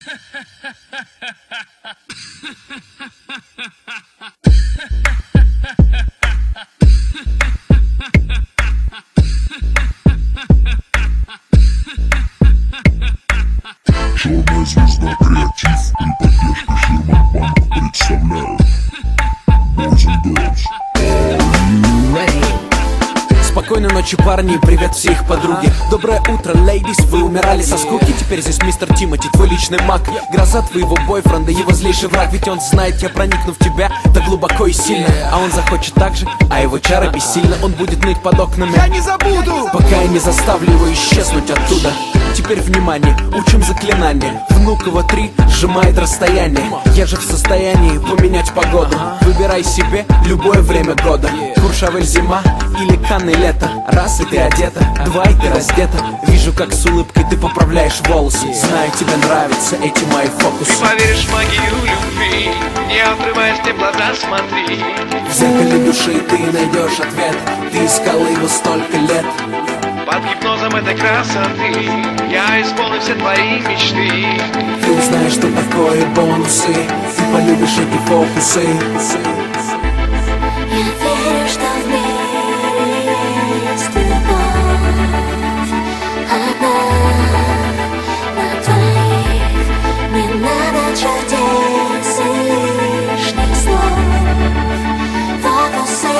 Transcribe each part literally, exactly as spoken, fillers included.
Черная звезда креатив при поддержке Ширман Банк представляют Boys and Girls. Спокойной ночи, парни, привет все их подруги. Доброе утро, лейдис, вы умирали со скуки. Теперь здесь мистер Тимати, твой личный маг. Гроза твоего бойфренда, его злейший враг. Ведь он знает, я проникну в тебя так глубоко и сильно. А он захочет так же, а его чары бессильны. Он будет ныть под окнами, я не забуду, пока я не заставлю его исчезнуть оттуда. Теперь внимание, учим заклинание. Внуково три сжимает расстояние. Я же в состоянии поменять погоду. Выбирай себе любое время года. Куршавель зима или Канны лето. Раз и ты одета, два и ты раздета. Вижу, как с улыбкой ты поправляешь волосы. Знаю, тебе нравятся эти мои фокусы. Ты поверишь в магию любви, не отрываясь, мне в глаза смотри. В зеркале души ты найдешь ответ. Ты искала его столько лет. Под гипнозом этой красоты я исполню все твои мечты. Ты узнаешь, что такое бонусы. Ты полюбишь эти фокусы. Я верю, что в мире есть любовь одна на двоих. Не надо чудес и лишних слов. Фокусы.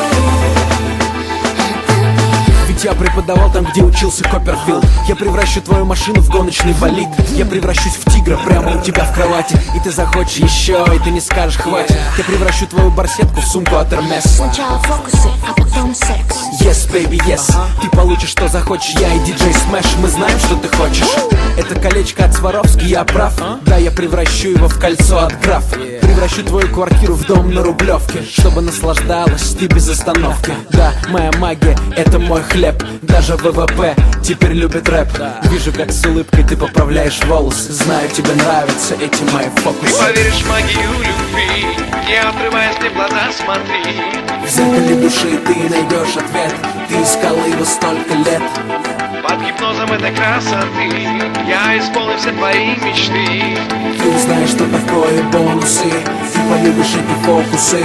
Я преподавал там, где учился Копперфилд. Я превращу твою машину в гоночный болид. Я превращусь в тигра прямо у тебя в кровати. И ты захочешь еще, и ты не скажешь хватит. Я превращу твою барсетку в сумку от Hermes. Сначала фокусы, а потом секс. Yes, baby, yes. Ты получишь, что захочешь. Я и диджей Смэш, мы знаем, что ты хочешь. Это колечко от Сваровски, я прав. Да, я превращу его в кольцо от графа. Превращу твою квартиру в дом на Рублевке, чтобы наслаждалась ты без остановки. Да, моя магия, это мой хлеб. Даже ВВП теперь любит рэп. Вижу, как с улыбкой ты поправляешь волосы. Знаю, тебе нравятся эти мои фокусы. Ты поверишь в магию любви, не отрываясь, мне в глаза смотри. В зеркале души ты найдешь ответ. Ты искала его столько лет. Под гипнозом этой красоты я исполню все твои мечты. Ты узнаешь, что такое бонусы. Ты полюбишь эти фокусы.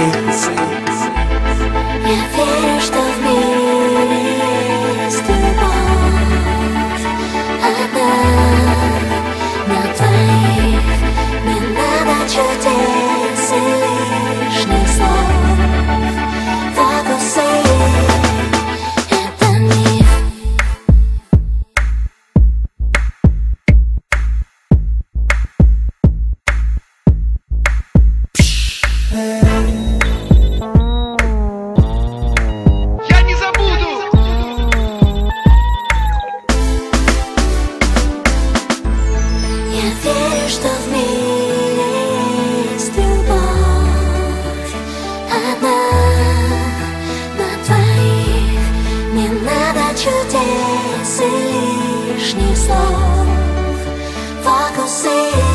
Я верю, что в мире есть любовь одна на двоих. Не надо чудес и лишних слов. Фокусы. Это миф. Я не забуду. Я верю, что в мире есть любовь одна на двоих. Не надо чудес и лишних слов. Фокусы.